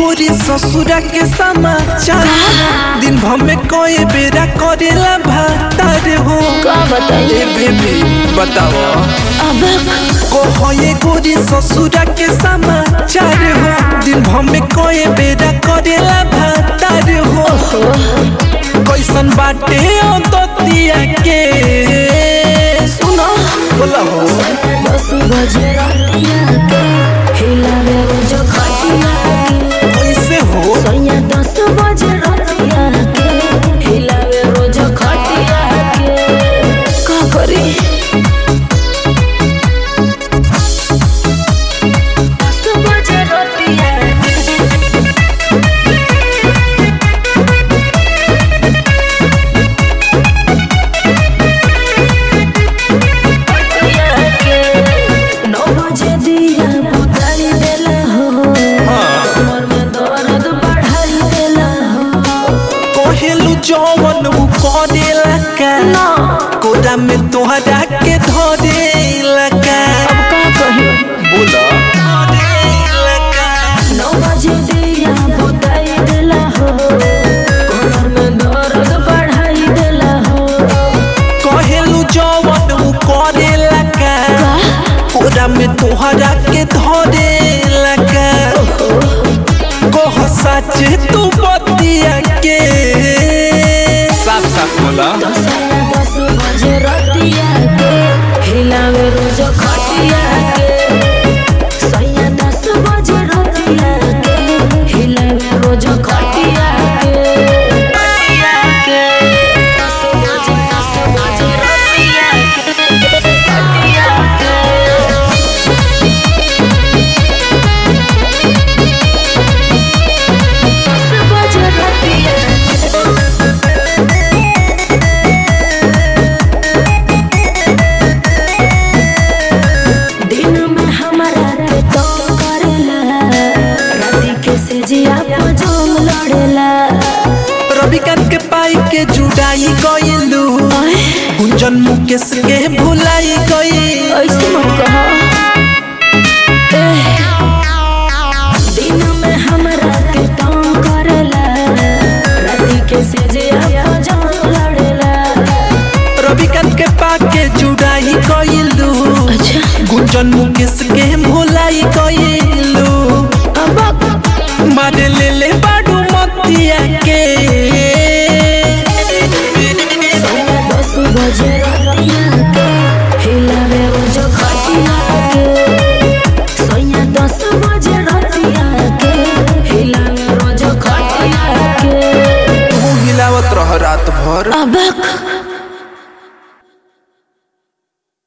गोरी ससुरा के समाचार दिन भर में कोई बेरा करेला भातार हो। का बताइए बेबी बताओ अब को ये गोरी ससुरा के समाचार हो दिन भर में कोई बेरा करेला भातार हो। कैसन बाटे दतिया के सुनो बोला हो 10 बजे रातिया के हिलावे रोज खटिया के कैसे हो सोया 10 बजे रातिया के हिलावे रोज खटिया के का करी 10 बजे रातिया के 9 बजे दिया बुताई देला हो कमर में दर्द बढ़ाई देला हो कहेलू जवन उ करेला का ना कोदा में तोहरा के धरेला का अब का कही बोला 9 बजे दिया बुताई देला हो कमर में दर्द बढ़ाई देला हो कहेलू जवन उ करेला का कोदा में तोहरा के धरेला का कह सच तू बतिया के साफ साफ बोला 10 बजे रातिया के हिलावे रोज खटिया के सैया 10 बजे रातिया के हिलावे रोज खटिया के 10 बजे रातिया के खटिया के 10 बजे रातिया दिन में हमारा के तो करेला राती के से जिया पजोम लड़ेला रविकांत के पाई के जुड़ाई गइलू गुंजन मुकेश के भुलाई गई ऐसे मत कहो दिन में हमारा के तो करेला राती के से जिया पजोम लड़ेला रविकांत के पाके जुड़ाई गइलू अच्छा गुंजन मुकेश के भुलाई गइलू अब मारे ले ले बाडू मतिया के 10 बजे रातिया के हिलावे रोज खटिया के सोया 10 बजे रातिया के हिलावे रोज खटिया के तू हिलावत रह रात भर अबक